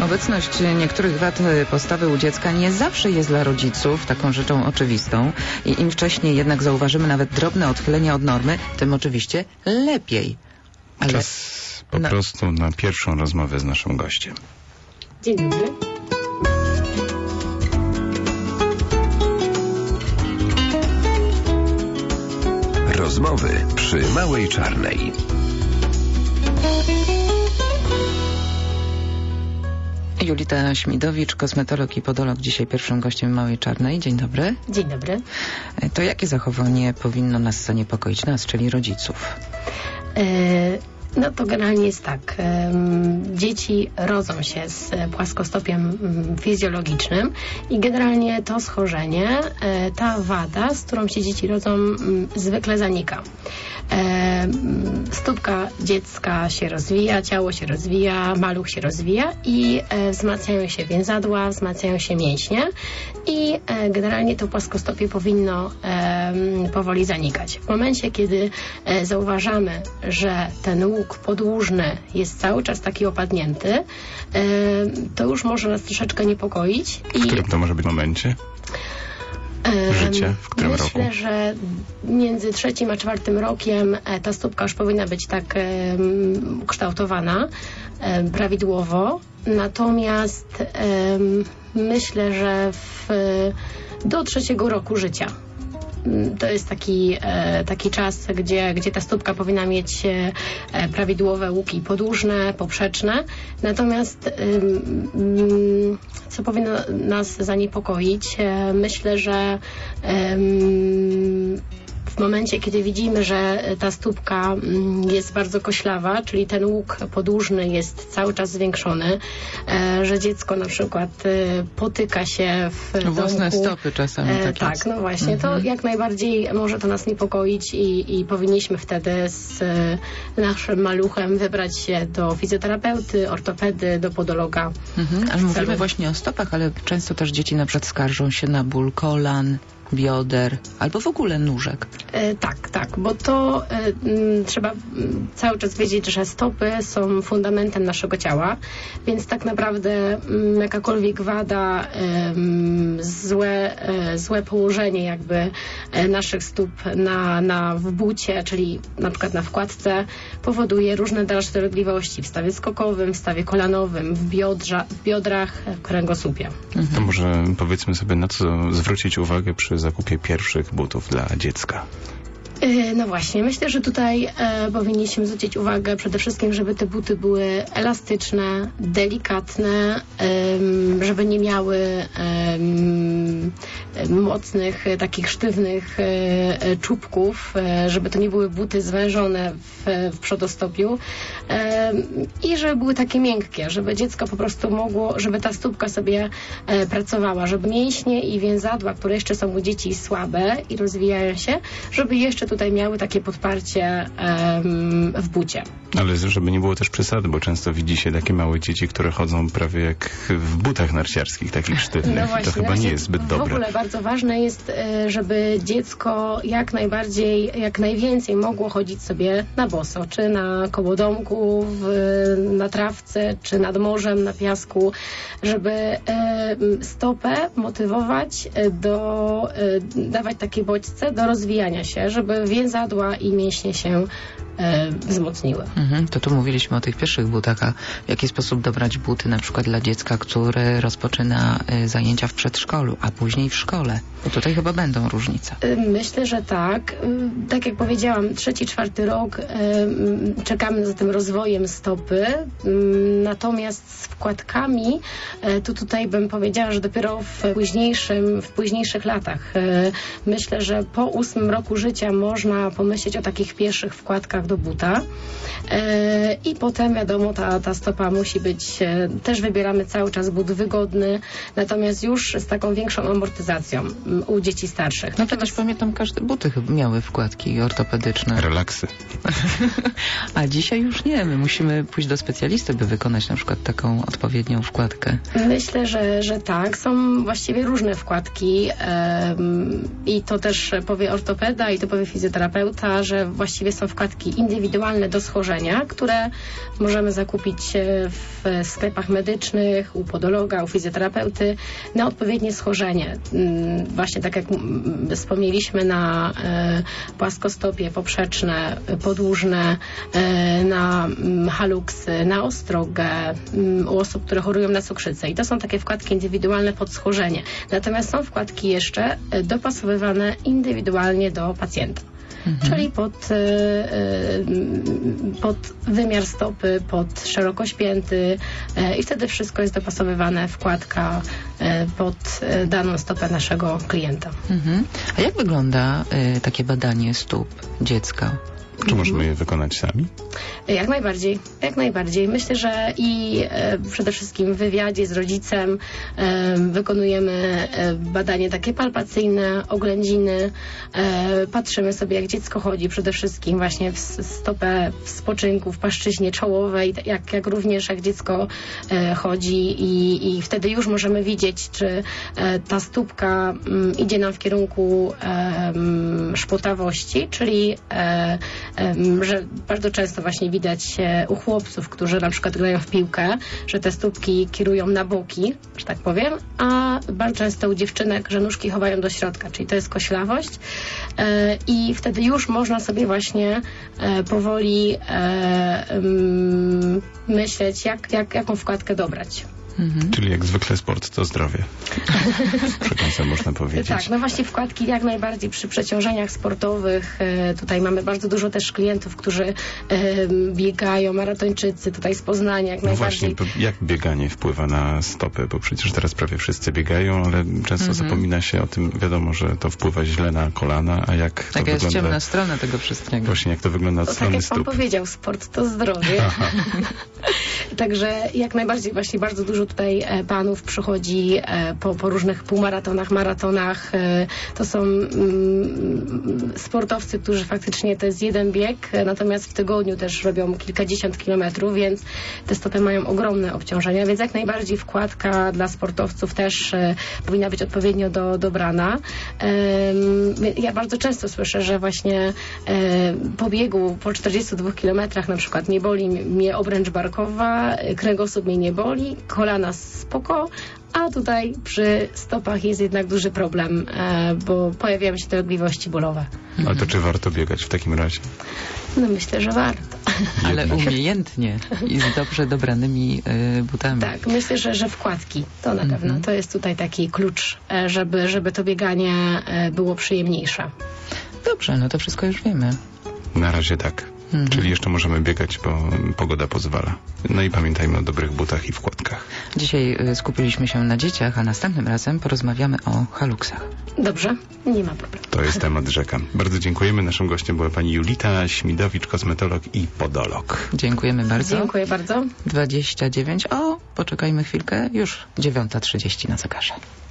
Obecność niektórych wad postawy u dziecka nie zawsze jest dla rodziców taką rzeczą oczywistą i im wcześniej jednak zauważymy nawet drobne odchylenia od normy, tym oczywiście lepiej. Ale Czas po prostu na pierwszą rozmowę z naszym gościem. Dzień dobry. Rozmowy przy Małej Czarnej. Julita Śmidowicz, kosmetolog i podolog, dzisiaj pierwszym gościem Małej Czarnej. Dzień dobry. Dzień dobry. To jakie zachowanie powinno nas zaniepokoić, nas, czyli rodziców? No to generalnie jest tak. Dzieci rodzą się z płaskostopiem fizjologicznym i generalnie to schorzenie, ta wada, z którą się dzieci rodzą, zwykle zanika. Stópka dziecka się rozwija, ciało się rozwija, maluch się rozwija i wzmacniają się więzadła, wzmacniają się mięśnie i generalnie to płaskostopie powinno powoli zanikać. W momencie, kiedy zauważamy, że ten łuk podłużny jest cały czas taki opadnięty, to już może nas troszeczkę niepokoić. W którym to może być momencie życia? W którym roku? Myślę, że między 3. a 4. rokiem ta stópka już powinna być tak kształtowana prawidłowo. Natomiast myślę, że do 3. roku życia. To jest taki czas, gdzie ta stópka powinna mieć prawidłowe łuki podłużne, poprzeczne. Natomiast co powinno nas zaniepokoić? Myślę, że w momencie, kiedy widzimy, że ta stópka jest bardzo koślawa, czyli ten łuk podłużny jest cały czas zwiększony, że dziecko na przykład potyka się w własne domku. stopy czasami. Tak, no właśnie. To jak najbardziej może to nas niepokoić i powinniśmy wtedy z naszym maluchem wybrać się do fizjoterapeuty, ortopedy, do podologa. Ale mówimy właśnie o stopach, ale często też dzieci na przykład skarżą się na ból kolan, bioder albo w ogóle nóżek. Tak, bo to trzeba cały czas wiedzieć, że stopy są fundamentem naszego ciała, więc tak naprawdę jakakolwiek wada, złe położenie jakby naszych stóp w bucie, czyli na przykład na wkładce, powoduje różne dalsze dolegliwości w stawie skokowym, w stawie kolanowym, w biodrach, w kręgosłupie. To może powiedzmy sobie, na co zwrócić uwagę przy zakupie pierwszych butów dla dziecka. No właśnie, myślę, że tutaj powinniśmy zwrócić uwagę przede wszystkim, żeby te buty były elastyczne, delikatne, żeby nie miały mocnych, takich sztywnych czubków, żeby to nie były buty zwężone w przodostopiu i żeby były takie miękkie, żeby dziecko po prostu mogło, żeby ta stópka sobie pracowała, żeby mięśnie i więzadła, które jeszcze są u dzieci słabe i rozwijają się, żeby jeszcze tutaj miały takie podparcie w bucie. Ale żeby nie było też przesady, bo często widzi się takie małe dzieci, które chodzą prawie jak w butach narciarskich, takich sztywnych. No właśnie, to chyba nie jest zbyt dobre. W ogóle bardzo ważne jest, żeby dziecko jak najwięcej mogło chodzić sobie na boso, czy na kołodomku, na trawce, czy nad morzem, na piasku, żeby stopę motywować dawać takie bodźce do rozwijania się, żeby więzadła i mięśnie się wzmocniły. To tu mówiliśmy o tych pierwszych butach, a w jaki sposób dobrać buty na przykład dla dziecka, które rozpoczyna zajęcia w przedszkolu, a później w szkole? Bo tutaj chyba będą różnice. Myślę, że tak. Tak jak powiedziałam, 3., 4. rok czekamy za tym rozwojem stopy. Natomiast z wkładkami to tutaj bym powiedziała, że dopiero w późniejszych latach. Myślę, że po 8. roku życia można pomyśleć o takich pierwszych wkładkach do buta. I potem wiadomo, ta stopa musi być, też wybieramy cały czas but wygodny, natomiast już z taką większą amortyzacją u dzieci starszych. No to też pamiętam, każde buty chyba miały wkładki ortopedyczne. Relaksy. A dzisiaj już nie. My musimy pójść do specjalisty, by wykonać na przykład taką odpowiednią wkładkę. Myślę, że tak. Są właściwie różne wkładki i to też powie ortopeda i to powie fizjoterapeuta, że właściwie są wkładki kładki indywidualne do schorzenia, które możemy zakupić w sklepach medycznych, u podologa, u fizjoterapeuty na odpowiednie schorzenie. Właśnie tak jak wspomnieliśmy, na płaskostopie, poprzeczne, podłużne, na haluksy, na ostrogę, u osób, które chorują na cukrzycę. I to są takie wkładki indywidualne pod schorzenie. Natomiast są wkładki jeszcze dopasowywane indywidualnie do pacjenta. Czyli pod wymiar stopy, pod szerokość pięty i wtedy wszystko jest dopasowywane, wkładka pod daną stopę naszego klienta. A jak wygląda takie badanie stóp dziecka? Czy możemy je wykonać sami? Jak najbardziej, jak najbardziej. Myślę, że i przede wszystkim w wywiadzie z rodzicem wykonujemy badanie takie palpacyjne, oględziny. Patrzymy sobie, jak dziecko chodzi, przede wszystkim właśnie w stopę w spoczynku, w płaszczyźnie czołowej, jak również jak dziecko chodzi i wtedy już możemy widzieć, czy ta stópka idzie nam w kierunku szpotawości, czyli że bardzo często właśnie widać u chłopców, którzy na przykład grają w piłkę, że te stópki kierują na boki, że tak powiem, a bardzo często u dziewczynek, że nóżki chowają do środka, czyli to jest koślawość i wtedy już można sobie właśnie powoli myśleć, jaką wkładkę dobrać. Czyli jak zwykle sport to zdrowie. Przy końcu można powiedzieć. Tak, no właśnie wkładki jak najbardziej przy przeciążeniach sportowych. Tutaj mamy bardzo dużo też klientów, którzy biegają, maratończycy tutaj z Poznania jak najbardziej. Właśnie, jak bieganie wpływa na stopę? Bo przecież teraz prawie wszyscy biegają, ale często zapomina się o tym. Wiadomo, że to wpływa źle na kolana, a jak to wygląda... Taka jest ciemna strona tego wszystkiego. Właśnie, jak to wygląda od strony stóp. Tak jak pan powiedział, sport to zdrowie. Także jak najbardziej właśnie bardzo dużo tutaj panów przychodzi po różnych półmaratonach, maratonach. To są sportowcy, którzy faktycznie to jest jeden bieg, natomiast w tygodniu też robią kilkadziesiąt kilometrów, więc te stopy mają ogromne obciążenia, więc jak najbardziej wkładka dla sportowców też powinna być odpowiednio dobrana. Ja bardzo często słyszę, że właśnie po biegu po 42 kilometrach na przykład nie boli mnie obręcz barkowa, kręgosłup mnie nie boli, kolana spoko, a tutaj przy stopach jest jednak duży problem, bo pojawiają się dolegliwości bólowe. Ale to czy warto biegać w takim razie? No myślę, że warto. Ale umiejętnie i z dobrze dobranymi butami. Tak, myślę, że wkładki to na pewno. To jest tutaj taki klucz, żeby to bieganie było przyjemniejsze. Dobrze, no to wszystko już wiemy. Na razie tak. Czyli jeszcze możemy biegać, bo pogoda pozwala. No i pamiętajmy o dobrych butach i wkładkach. Dzisiaj skupiliśmy się na dzieciach, a następnym razem porozmawiamy o haluksach. Dobrze, nie ma problemu. To jest temat rzeka. Bardzo dziękujemy. Naszym gościem była pani Julita Śmidowicz, kosmetolog i podolog. Dziękujemy bardzo. Dziękuję bardzo. 29. O, poczekajmy chwilkę. Już 9:30 na zegarze.